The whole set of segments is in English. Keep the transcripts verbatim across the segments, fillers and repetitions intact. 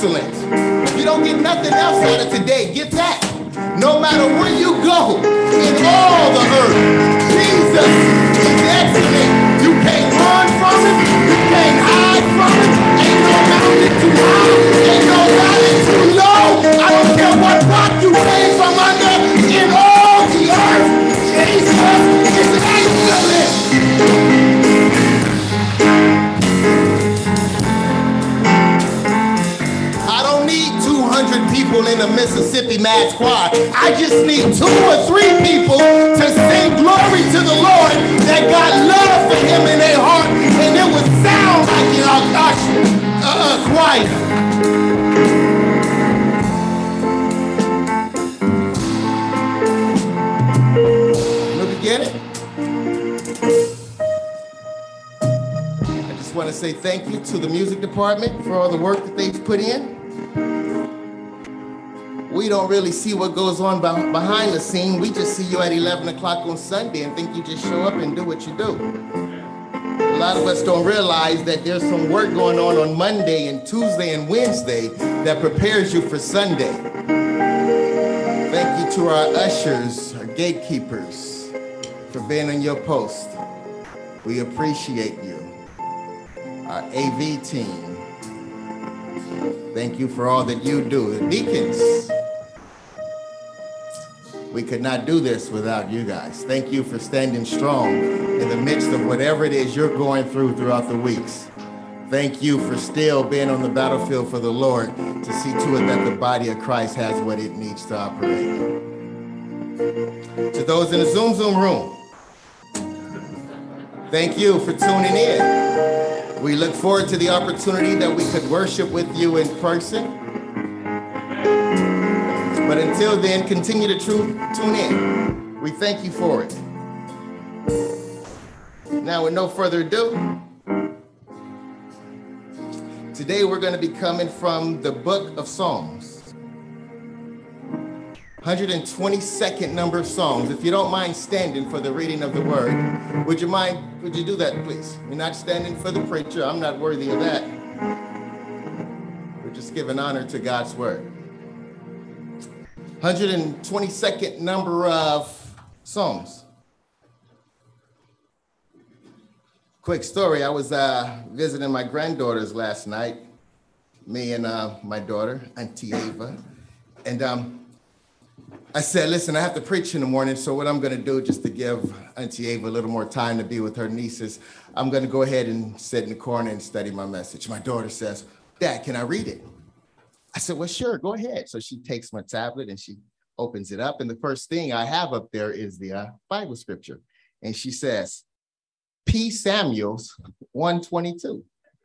excellent. If you don't get nothing else out of today, get that. No matter where you go in all the earth, Jesus is excellent. You can't run from it. You can't hide from it. Ain't no mountain too high. Ain't no valley too low. I don't care what rock you came from under in all the earth. Jesus is excellent. I don't need two hundred people in a Mississippi Mass choir. I just need two or three people to sing glory to the Lord that got love for him in their heart, and it would sound like in our gosh, uh, choir. Look, you get it? I just want to say thank you to the music department for all the work that they've put in. We don't really see what goes on behind the scene. We just see you at eleven o'clock on Sunday and think you just show up and do what you do. A lot of us don't realize that there's some work going on on Monday and Tuesday and Wednesday that prepares you for Sunday. Thank you to our ushers, our gatekeepers, for being on your post. We appreciate you. Our A V team, thank you for all that you do. The deacons, we could not do this without you guys. Thank you for standing strong in the midst of whatever it is you're going through throughout the weeks. Thank you for still being on the battlefield for the Lord to see to it that the body of Christ has what it needs to operate. To those in the Zoom Zoom room, thank you for tuning in. We look forward to the opportunity that we could worship with you in person. But until then, continue to tune in. We thank you for it. Now, with no further ado, today we're going to be coming from the book of Psalms. one hundred twenty-second number of Psalms. If you don't mind standing for the reading of the word, would you mind, would you do that, please? You're not standing for the preacher. I'm not worthy of that. We're just giving honor to God's word. one hundred twenty-second number of Psalms. Quick story, I was uh, visiting my granddaughters last night, me and uh, my daughter, Auntie Ava, and um, I said, listen, I have to preach in the morning, so what I'm gonna do, just to give Auntie Ava a little more time to be with her nieces, I'm gonna go ahead and sit in the corner and study my message. My daughter says, Dad, can I read it? I said, well, sure, go ahead. So she takes my tablet and she opens it up, and the first thing I have up there is the uh, Bible scripture. And she says, P. Samuel's one twenty-two.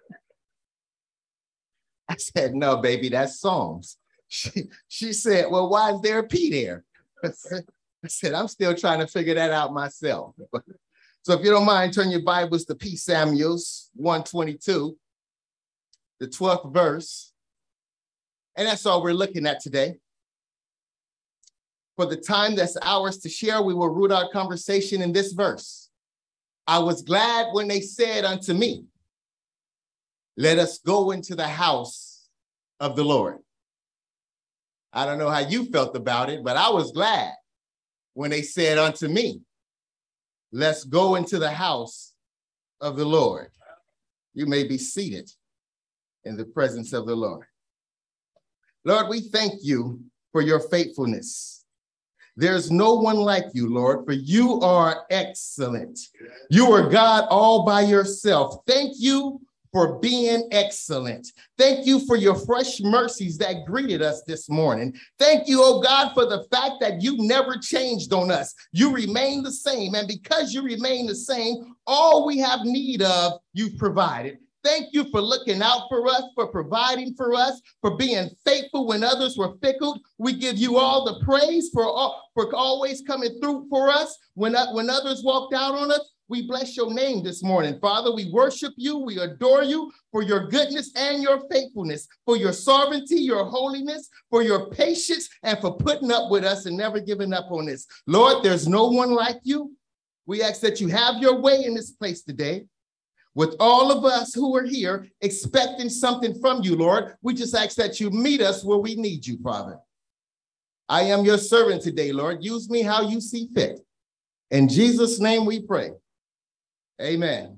I said, no, baby, that's Psalms. She, she said, well, why is there a P there? I said, I said, I'm still trying to figure that out myself. So if you don't mind, turn your Bibles to P. Samuel's one twenty-two, the twelfth verse. And that's all we're looking at today. For the time that's ours to share, we will root our conversation in this verse. I was glad when they said unto me, let us go into the house of the Lord. I don't know how you felt about it, but I was glad when they said unto me, let's go into the house of the Lord. You may be seated in the presence of the Lord. Lord, we thank you for your faithfulness. There's no one like you, Lord, for you are excellent. You are God all by yourself. Thank you for being excellent. Thank you for your fresh mercies that greeted us this morning. Thank you, oh God, for the fact that you never changed on us. You remain the same. And because you remain the same, all we have need of, you've provided. Thank you for looking out for us, for providing for us, for being faithful when others were fickle. We give you all the praise for, all, for always coming through for us. When, when others walked out on us, we bless your name this morning. Father, we worship you. We adore you for your goodness and your faithfulness, for your sovereignty, your holiness, for your patience, and for putting up with us and never giving up on us. Lord, there's no one like you. We ask that you have your way in this place today. With all of us who are here expecting something from you, Lord, we just ask that you meet us where we need you, Father. I am your servant today, Lord. Use me how you see fit. In Jesus' name we pray. Amen.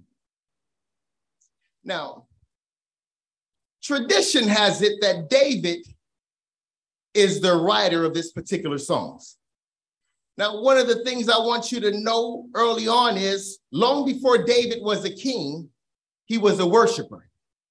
Now, tradition has it that David is the writer of this particular songs. Now, one of the things I want you to know early on is long before David was a king, he was a worshiper.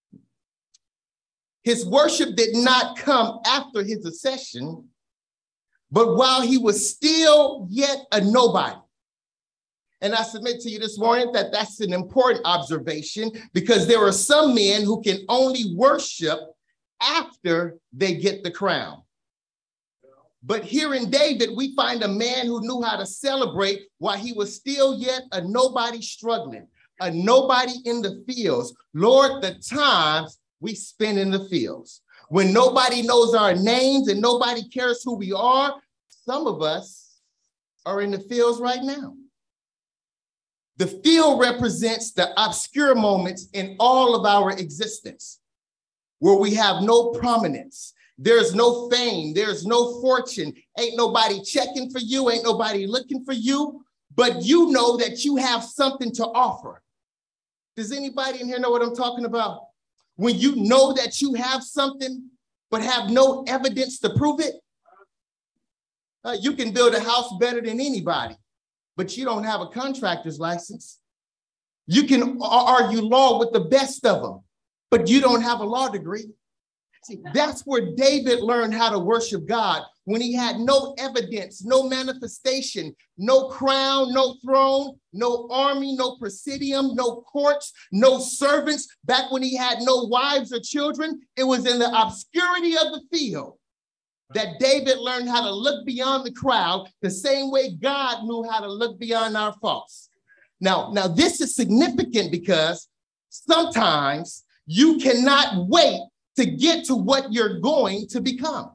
His worship did not come after his accession, but while he was still yet a nobody. And I submit to you this morning that that's an important observation because there are some men who can only worship after they get the crown. But here in David, we find a man who knew how to celebrate while he was still yet a nobody struggling, a nobody in the fields. Lord, the times we spend in the fields, when nobody knows our names and nobody cares who we are, some of us are in the fields right now. The field represents the obscure moments in all of our existence, where we have no prominence. There's no fame. There's no fortune. Ain't nobody checking for you. Ain't nobody looking for you. But you know that you have something to offer. Does anybody in here know what I'm talking about? When you know that you have something, but have no evidence to prove it. Uh, you can build a house better than anybody, but you don't have a contractor's license. You can argue law with the best of them, but you don't have a law degree. See, that's where David learned how to worship God, when he had no evidence, no manifestation, no crown, no throne, no army, no presidium, no courts, no servants. Back when he had no wives or children, it was in the obscurity of the field that David learned how to look beyond the crowd, the same way God knew how to look beyond our faults. Now, now this is significant because sometimes you cannot wait to get to what you're going to become,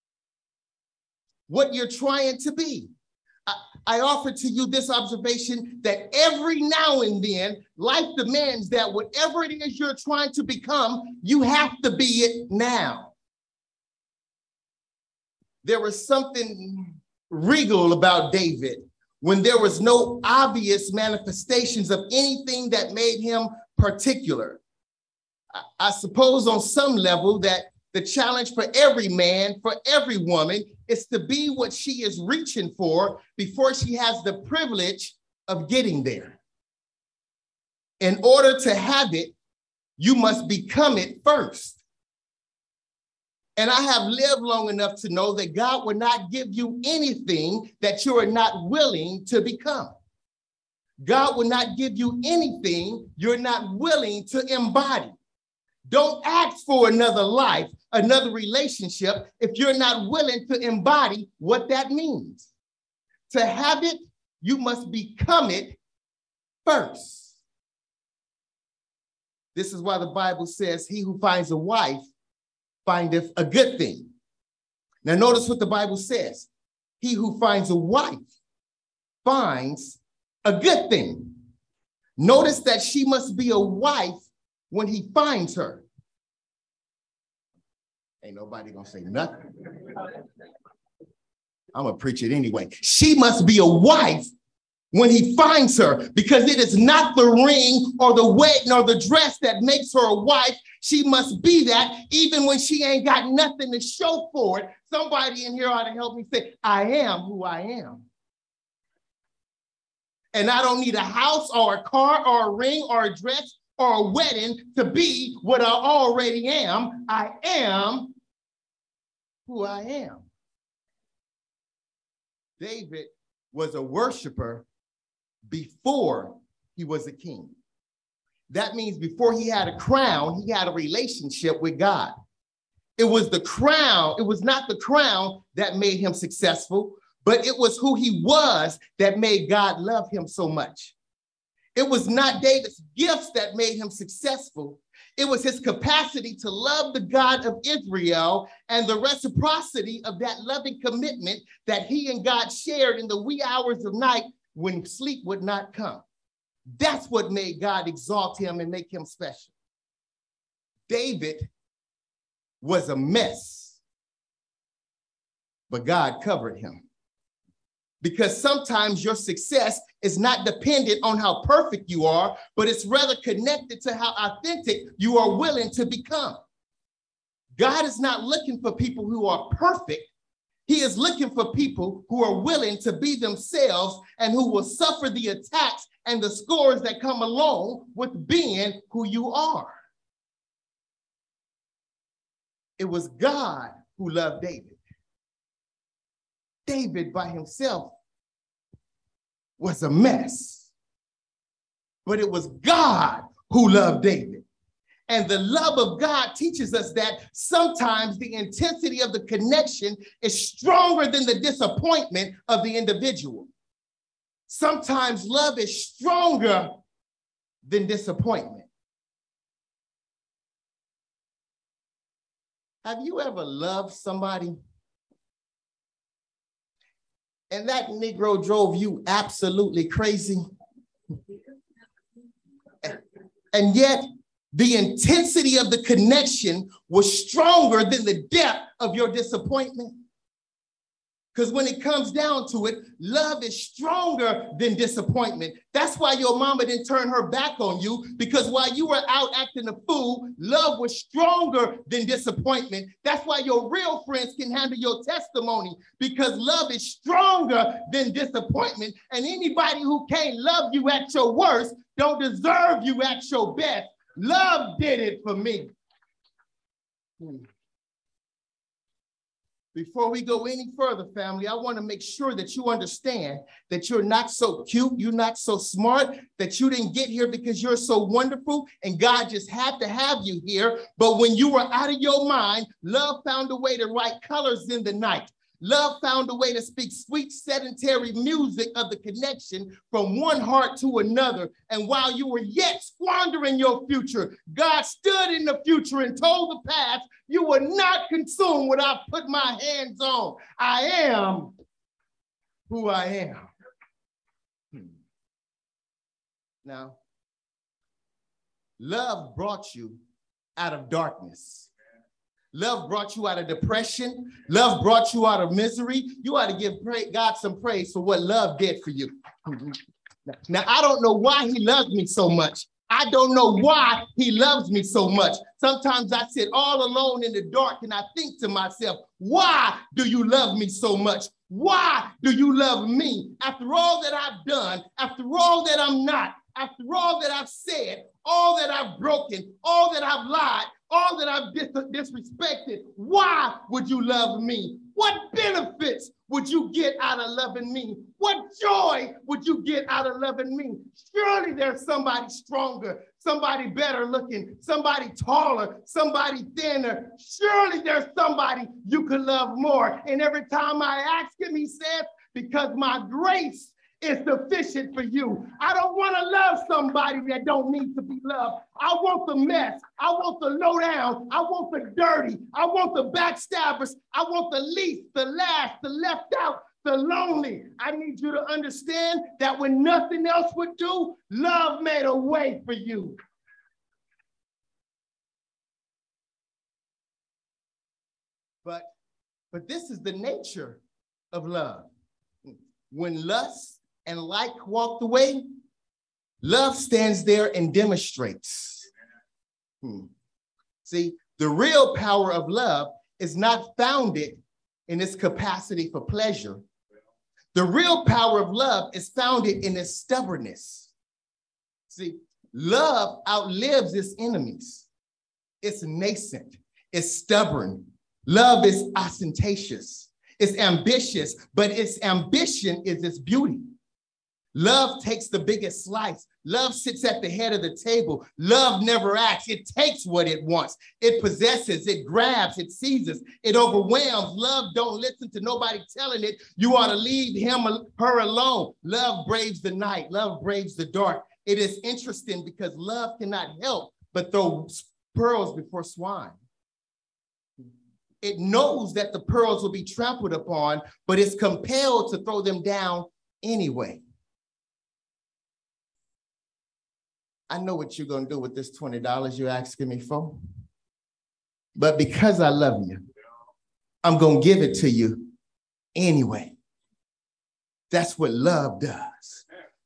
what you're trying to be. I, I offer to you this observation that every now and then, life demands that whatever it is you're trying to become, you have to be it now. There was something regal about David when there was no obvious manifestations of anything that made him particular. I suppose on some level that the challenge for every man, for every woman, is to be what she is reaching for before she has the privilege of getting there. In order to have it, you must become it first. And I have lived long enough to know that God will not give you anything that you are not willing to become. God will not give you anything you're not willing to embody. Don't ask for another life, another relationship, if you're not willing to embody what that means. To have it, you must become it first. This is why the Bible says, he who finds a wife findeth a good thing. Now notice what the Bible says. He who finds a wife finds a good thing. Notice that she must be a wife when he finds her. Ain't nobody gonna say nothing. I'm gonna preach it anyway. She must be a wife when he finds her, because it is not the ring or the wedding or the dress that makes her a wife. She must be that even when she ain't got nothing to show for it. Somebody in here ought to help me say, I am who I am. And I don't need a house or a car or a ring or a dress or a wedding to be what I already am. I am who I am. David was a worshiper before he was a king. That means before he had a crown, he had a relationship with God. It was the crown, it was not the crown that made him successful, but it was who he was that made God love him so much. It was not David's gifts that made him successful. It was his capacity to love the God of Israel and the reciprocity of that loving commitment that he and God shared in the wee hours of night when sleep would not come. That's what made God exalt him and make him special. David was a mess, but God covered him. Because sometimes your success is not dependent on how perfect you are, but it's rather connected to how authentic you are willing to become. God is not looking for people who are perfect. He is looking for people who are willing to be themselves and who will suffer the attacks and the scores that come along with being who you are. It was God who loved David. David by himself was a mess, but it was God who loved David. And the love of God teaches us that sometimes the intensity of the connection is stronger than the disappointment of the individual. Sometimes love is stronger than disappointment. Have you ever loved somebody and that Negro drove you absolutely crazy? And yet, the intensity of the connection was stronger than the depth of your disappointment. Because when it comes down to it, love is stronger than disappointment. That's why your mama didn't turn her back on you, because while you were out acting a fool, love was stronger than disappointment. That's why your real friends can handle your testimony, because love is stronger than disappointment. And anybody who can't love you at your worst don't deserve you at your best. Love did it for me. Hmm. Before we go any further, family, I want to make sure that you understand that you're not so cute, you're not so smart, that you didn't get here because you're so wonderful and God just had to have you here. But when you were out of your mind, love found a way to write colors in the night. Love found a way to speak sweet sedentary music of the connection from one heart to another. And while you were yet squandering your future, God stood in the future and told the past, you were not consumed what I put my hands on. I am who I am. Hmm. Now, love brought you out of darkness. Love brought you out of depression. Love brought you out of misery. You ought to give God some praise for what love did for you. Now, I don't know why he loves me so much. I don't know why he loves me so much. Sometimes I sit all alone in the dark and I think to myself, why do you love me so much? Why do you love me? After all that I've done, after all that I'm not, after all that I've said, all that I've broken, all that I've lied, all that I've dis disrespected, why would you love me? What benefits would you get out of loving me? What joy would you get out of loving me? Surely there's somebody stronger, somebody better looking, somebody taller, somebody thinner. Surely there's somebody you could love more. And every time I ask him, he says, because my grace is sufficient for you. I don't want to love somebody that don't need to be loved. I want the mess. I want the lowdown. I want the dirty. I want the backstabbers. I want the least, the last, the left out, the lonely. I need you to understand that when nothing else would do, love made a way for you. But, but this is the nature of love. When lust and like walked away, love stands there and demonstrates. Hmm. See, the real power of love is not founded in its capacity for pleasure. The real power of love is founded in its stubbornness. See, love outlives its enemies. It's nascent. It's stubborn. Love is ostentatious. It's ambitious, but its ambition is its beauty. Love takes the biggest slice. Love sits at the head of the table. Love never acts. It takes what it wants. It possesses, it grabs, it seizes, it overwhelms. Love don't listen to nobody telling it. You ought to leave him, her alone. Love braves the night. Love braves the dark. It is interesting because love cannot help but throw pearls before swine. It knows that the pearls will be trampled upon, but it's compelled to throw them down anyway. I know what you're going to do with this twenty dollars you're asking me for. But because I love you, I'm going to give it to you anyway. That's what love does.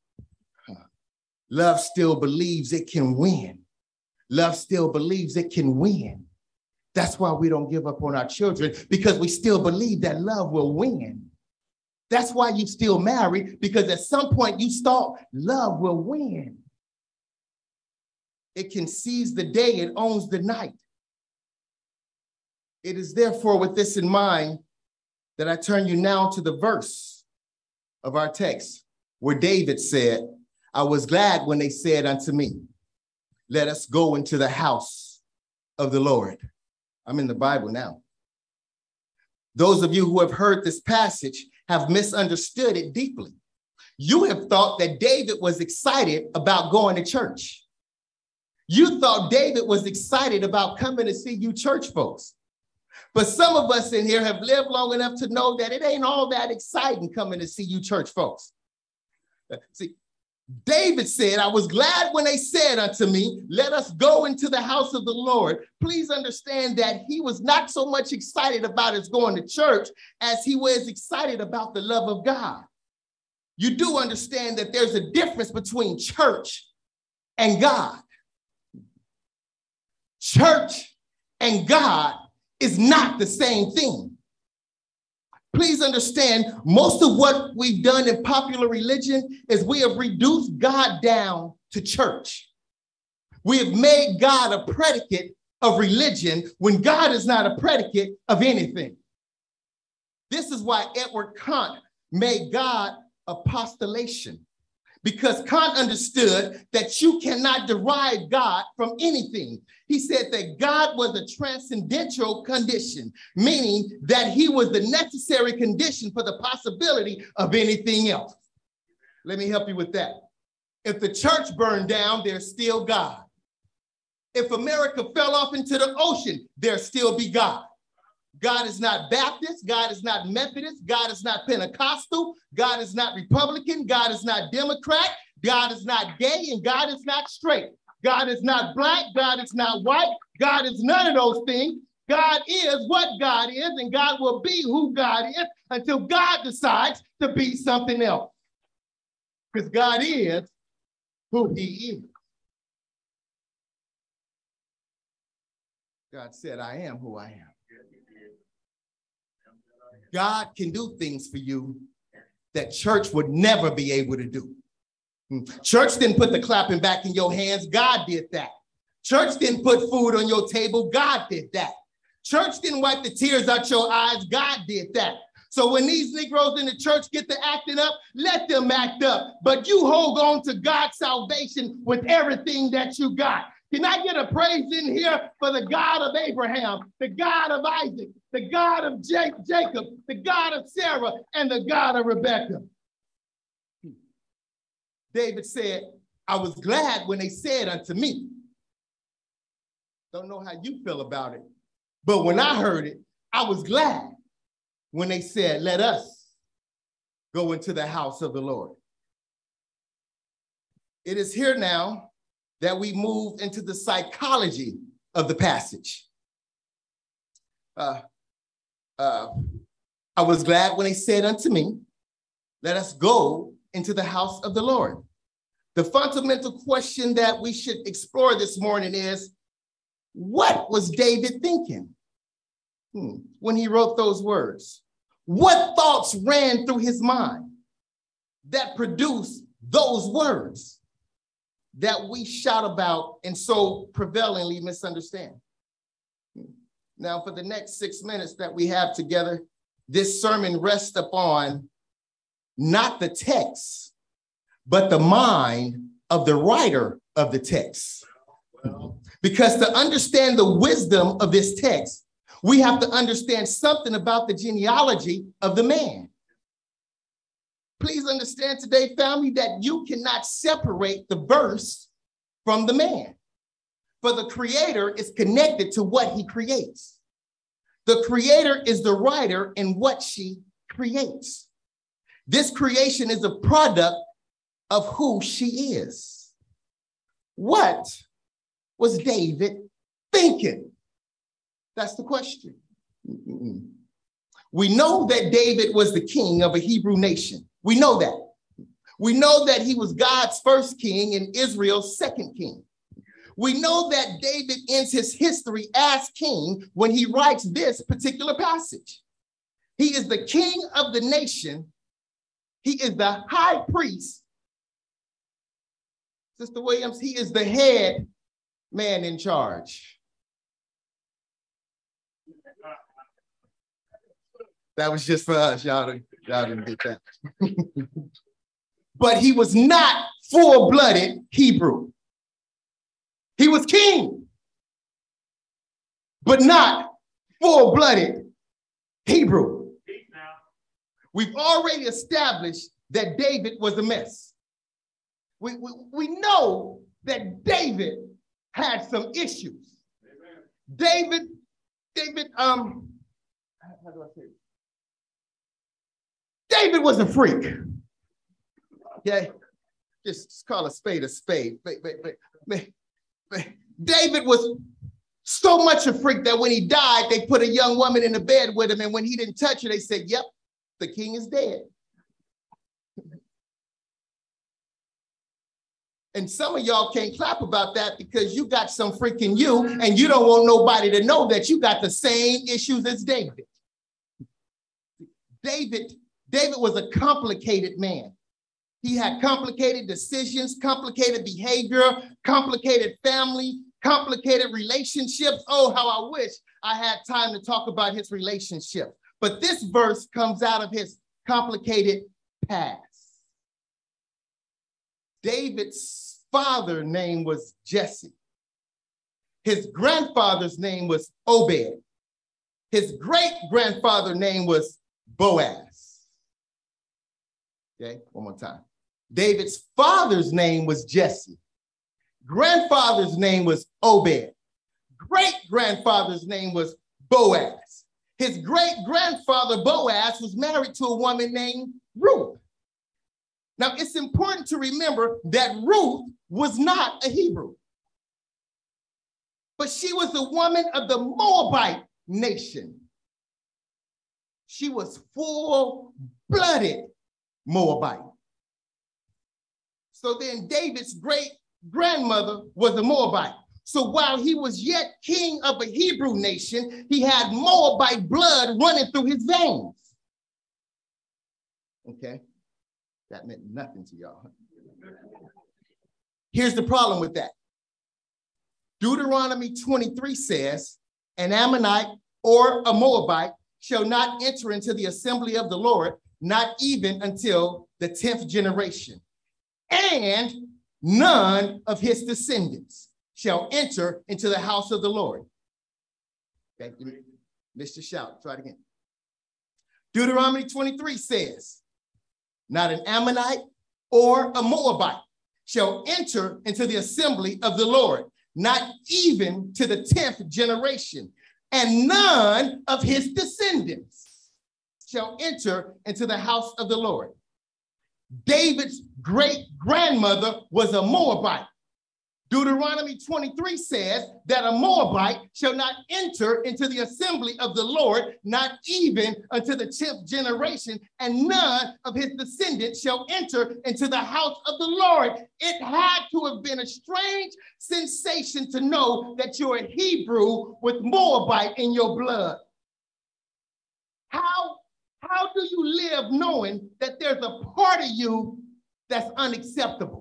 Love still believes it can win. Love still believes it can win. That's why we don't give up on our children, because we still believe that love will win. That's why you still marry, because at some point you thought love will win. It can seize the day, it owns the night. It is therefore with this in mind that I turn you now to the verse of our text where David said, I was glad when they said unto me, let us go into the house of the Lord. I'm in the Bible now. Those of you who have heard this passage have misunderstood it deeply. You have thought that David was excited about going to church. You thought David was excited about coming to see you church folks. But some of us in here have lived long enough to know that it ain't all that exciting coming to see you church folks. See, David said, I was glad when they said unto me, let us go into the house of the Lord. Please understand that he was not so much excited about us going to church as he was excited about the love of God. You do understand that there's a difference between church and God. Church and God is not the same thing. Please understand, most of what we've done in popular religion is we have reduced God down to church. We have made God a predicate of religion when God is not a predicate of anything. This is why Edward Kant made God a postulation, because Kant understood that you cannot derive God from anything. He said that God was a transcendental condition, meaning that he was the necessary condition for the possibility of anything else. Let me help you with that. If the church burned down, there's still God. If America fell off into the ocean, there'll still be God. God is not Baptist. God is not Methodist. God is not Pentecostal. God is not Republican. God is not Democrat. God is not gay, and God is not straight. God is not black. God is not white. God is none of those things. God is what God is, and God will be who God is until God decides to be something else. Because God is who he is. God said, I am who I am. God can do things for you that church would never be able to do. Church didn't put the clapping back in your hands. God did that. Church didn't put food on your table. God did that. Church didn't wipe the tears out your eyes. God did that. So when these Negroes in the church get to acting up, let them act up. But you hold on to God's salvation with everything that you got. Can I get a praise in here for the God of Abraham, the God of Isaac, the God of Jacob, the God of Sarah, and the God of Rebekah? David said, I was glad when they said unto me. Don't know how you feel about it, but when I heard it, I was glad when they said, let us go into the house of the Lord. It is here now that we move into the psychology of the passage. Uh, uh, I was glad when they said unto me, let us go into the house of the Lord. The fundamental question that we should explore this morning is, what was David thinking hmm, when he wrote those words? What thoughts ran through his mind that produced those words that we shout about and so prevalently misunderstand? Now, for the next six minutes that we have together, this sermon rests upon not the text, but the mind of the writer of the text. Because to understand the wisdom of this text, we have to understand something about the genealogy of the man. Please understand today, family, that you cannot separate the verse from the man. For the creator is connected to what he creates. The creator is the writer in what she creates. This creation is a product of who she is. What was David thinking? That's the question. Mm-mm. We know that David was the king of a Hebrew nation. We know that. We know that he was God's first king and Israel's second king. We know that David ends his history as king when he writes this particular passage. He is the king of the nation. He is the high priest. Sister Williams, he is the head man in charge. That was just for us. Y'all didn't, y'all didn't get that. But he was not full-blooded Hebrew. He was king, but not full-blooded Hebrew. We've already established that David was a mess. We, we, we know that David had some issues. Amen. David, David, um, how do I say it? David was a freak. Okay, just, just call a spade a spade. But, but, but, but, but David was so much a freak that when he died, they put a young woman in the bed with him, and when he didn't touch her, they said, "Yep, the king is dead." And some of y'all can't clap about that because you got some freaking you, and you don't want nobody to know that you got the same issues as David. David, David was a complicated man. He had complicated decisions, complicated behavior, complicated family, complicated relationships. Oh, how I wish I had time to talk about his relationship. But this verse comes out of his complicated past. David's father's name was Jesse. His grandfather's name was Obed. His great-grandfather's name was Boaz. Okay, one more time. David's father's name was Jesse. Grandfather's name was Obed. Great-grandfather's name was Boaz. His great-grandfather Boaz was married to a woman named Ruth. Now, it's important to remember that Ruth was not a Hebrew, but she was a woman of the Moabite nation. She was full-blooded Moabite. So then David's great-grandmother was a Moabite. So while he was yet king of a Hebrew nation, he had Moabite blood running through his veins. Okay, that meant nothing to y'all. Here's the problem with that. Deuteronomy twenty-three says, an Ammonite or a Moabite shall not enter into the assembly of the Lord, not even until the tenth generation. And none of his descendants shall enter into the house of the Lord. Okay, Mister Shout, try it again. Deuteronomy twenty-three says, not an Ammonite or a Moabite shall enter into the assembly of the Lord, not even to the tenth generation, and none of his descendants shall enter into the house of the Lord. David's great-grandmother was a Moabite. Deuteronomy twenty-three says that a Moabite shall not enter into the assembly of the Lord, not even unto the tenth generation, and none of his descendants shall enter into the house of the Lord. It had to have been a strange sensation to know that you're a Hebrew with Moabite in your blood. How, how do you live knowing that there's a part of you that's unacceptable?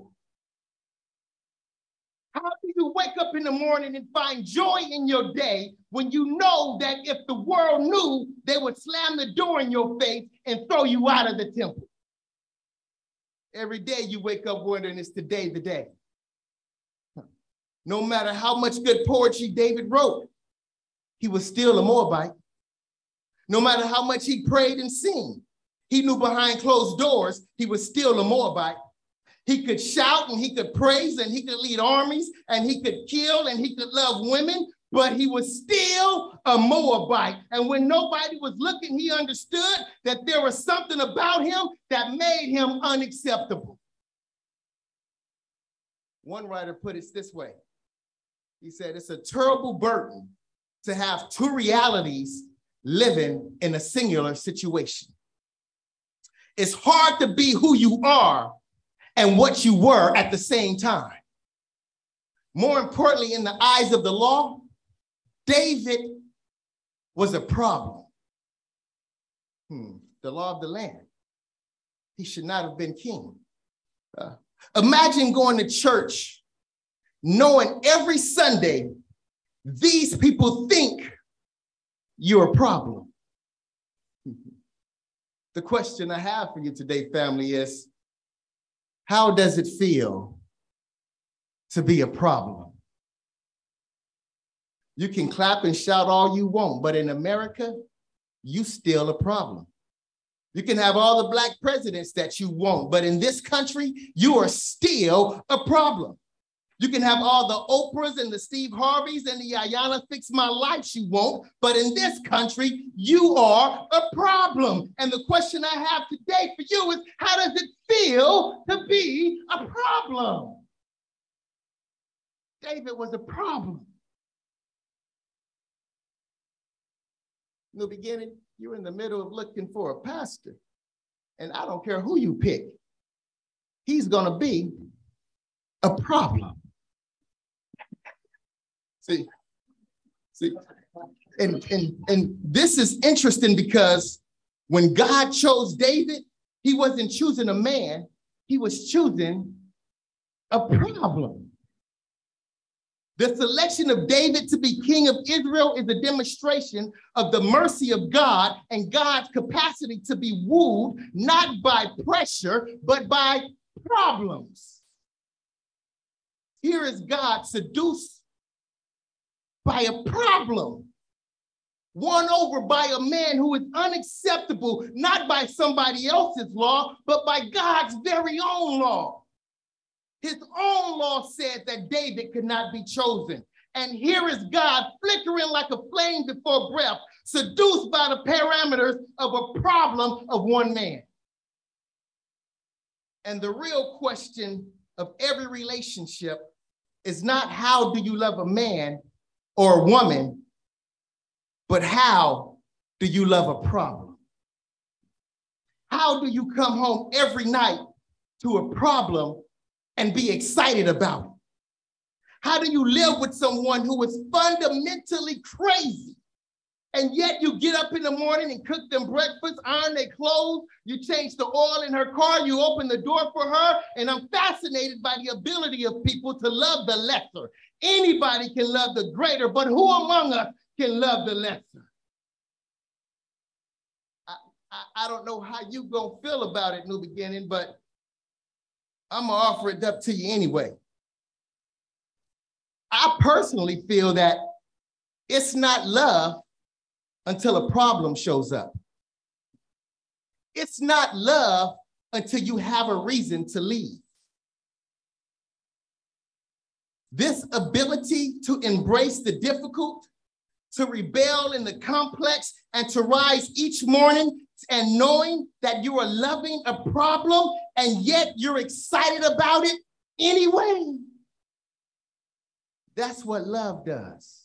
How do you wake up in the morning and find joy in your day when you know that if the world knew, they would slam the door in your face and throw you out of the temple? Every day you wake up wondering, is today the day? No matter how much good poetry David wrote, he was still a Moabite. No matter how much he prayed and sang, he knew behind closed doors, he was still a Moabite. He could shout and he could praise and he could lead armies and he could kill and he could love women, but he was still a Moabite. And when nobody was looking, he understood that there was something about him that made him unacceptable. One writer put it this way. He said, it's a terrible burden to have two realities living in a singular situation. It's hard to be who you are and what you were at the same time. More importantly, in the eyes of the law, David was a problem. Hmm. The law of the land. He should not have been king. Uh, imagine going to church knowing every Sunday these people think you're a problem. The question I have for you today, family, is how does it feel to be a problem? You can clap and shout all you want, but in America, you still a problem. You can have all the black presidents that you want, but in this country, you are still a problem. You can have all the Oprahs and the Steve Harveys and the Ayanna Fix My Life you want, but in this country, you are a problem. And the question I have today for you is, how does it feel to be a problem? David was a problem. In the beginning, you're in the middle of looking for a pastor, and I don't care who you pick, he's gonna be a problem. See, see, and, and, and this is interesting because when God chose David, he wasn't choosing a man, he was choosing a problem. The selection of David to be king of Israel is a demonstration of the mercy of God and God's capacity to be wooed, not by pressure, but by problems. Here is God seduced by a problem, won over by a man who is unacceptable, not by somebody else's law, but by God's very own law. His own law said that David could not be chosen. And here is God flickering like a flame before breath, seduced by the parameters of a problem of one man. And the real question of every relationship is not how do you love a man or a woman, but how do you love a problem? How do you come home every night to a problem and be excited about it? How do you live with someone who is fundamentally crazy, and yet you get up in the morning and cook them breakfast, iron their clothes, you change the oil in her car, you open the door for her, and I'm fascinated by the ability of people to love the lesser. Anybody can love the greater, but who among us can love the lesser? I, I, I don't know how you gonna feel about it, New Beginning, but I'm gonna offer it up to you anyway. I personally feel that it's not love until a problem shows up. It's not love until you have a reason to leave. This ability to embrace the difficult, to rebel in the complex, and to rise each morning and knowing that you are loving a problem and yet you're excited about it anyway. That's what love does.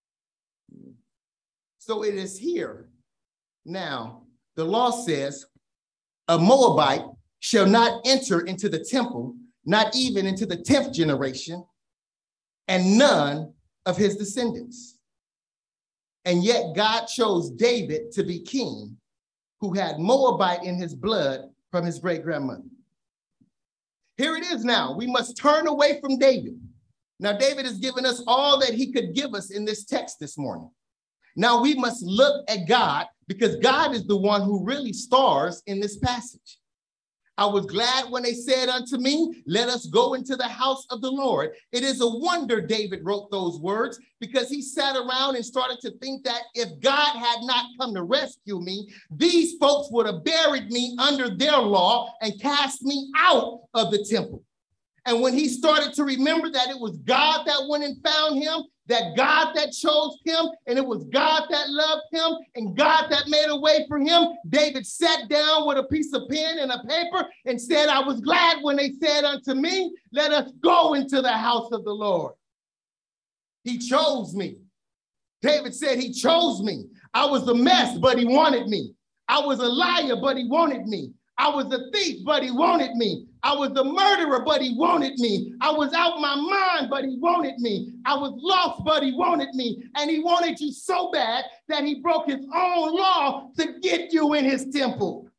So it is here. Now, the law says a Moabite shall not enter into the temple, not even into the tenth generation, and none of his descendants. And yet God chose David to be king, who had Moabite in his blood from his great-grandmother. Here it is now. We must turn away from David. Now, David has given us all that he could give us in this text this morning. Now we must look at God, because God is the one who really stars in this passage. I was glad when they said unto me, let us go into the house of the Lord. It is a wonder David wrote those words, because he sat around and started to think that if God had not come to rescue me, these folks would have buried me under their law and cast me out of the temple. And when he started to remember that it was God that went and found him, that God that chose him, and it was God that loved him, and God that made a way for him, David sat down with a piece of pen and a paper and said, I was glad when they said unto me, let us go into the house of the Lord. He chose me. David said he chose me. I was a mess, but he wanted me. I was a liar, but he wanted me. I was a thief, but he wanted me. I was a murderer, but he wanted me. I was out my mind, but he wanted me. I was lost, but he wanted me. And he wanted you so bad that he broke his own law to get you in his temple.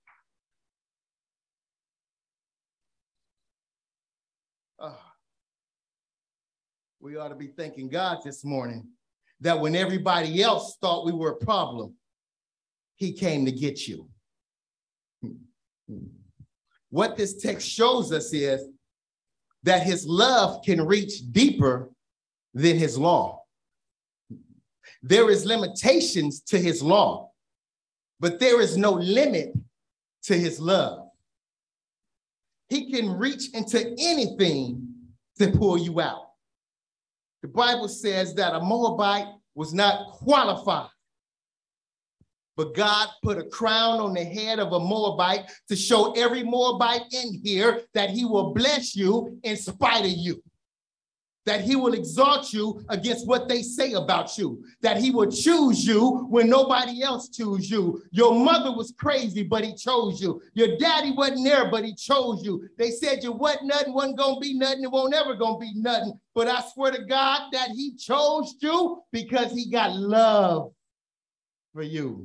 Oh, we ought to be thanking God this morning that when everybody else thought we were a problem, he came to get you. What this text shows us is that his love can reach deeper than his law. There is limitations to his law, but there is no limit to his love. He can reach into anything to pull you out. The Bible says that a Moabite was not qualified, but God put a crown on the head of a Moabite to show every Moabite in here that he will bless you in spite of you, that he will exalt you against what they say about you, that he will choose you when nobody else chose you. Your mother was crazy, but he chose you. Your daddy wasn't there, but he chose you. They said you wasn't nothing, wasn't going to be nothing, it won't ever going to be nothing. But I swear to God that he chose you because he got love for you.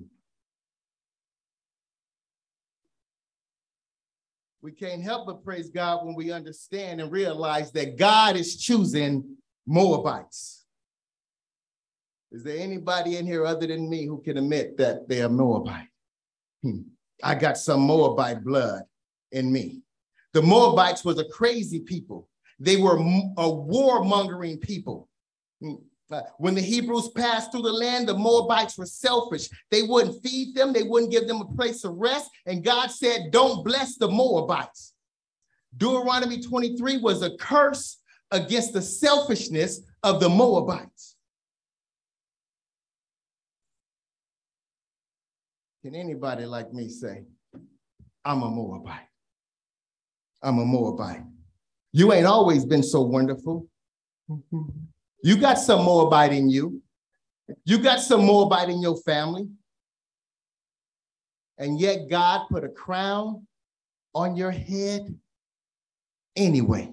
We can't help but praise God when we understand and realize that God is choosing Moabites. Is there anybody in here other than me who can admit that they are Moabite? Hmm. I got some Moabite blood in me. The Moabites was a crazy people. They were a warmongering people. Hmm. When the Hebrews passed through the land, the Moabites were selfish. They wouldn't feed them. They wouldn't give them a place of rest. And God said, don't bless the Moabites. Deuteronomy twenty-three was a curse against the selfishness of the Moabites. Can anybody like me say, I'm a Moabite? I'm a Moabite. You ain't always been so wonderful. You got some Moabite in you. You got some Moabite in your family. And yet God put a crown on your head anyway.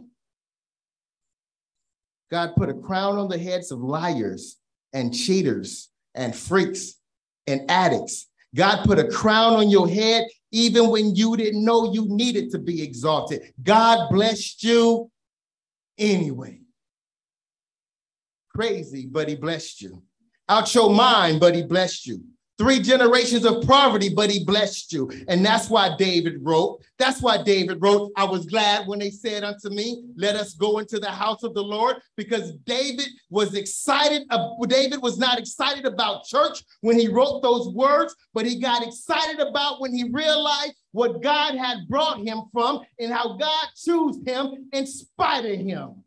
God put a crown on the heads of liars and cheaters and freaks and addicts. God put a crown on your head even when you didn't know you needed to be exalted. God blessed you anyway. Crazy, but he blessed you. Out your mind, but he blessed you. Three generations of poverty, but he blessed you. And that's why David wrote, that's why David wrote, I was glad when they said unto me, let us go into the house of the Lord, because David was excited. Uh, David was not excited about church when he wrote those words, but he got excited about when he realized what God had brought him from and how God chose him in spite of him.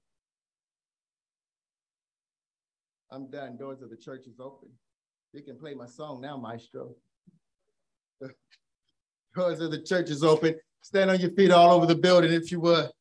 I'm done. Doors of the church is open. You can play my song now, maestro. Doors of the church is open. Stand on your feet all over the building if you would.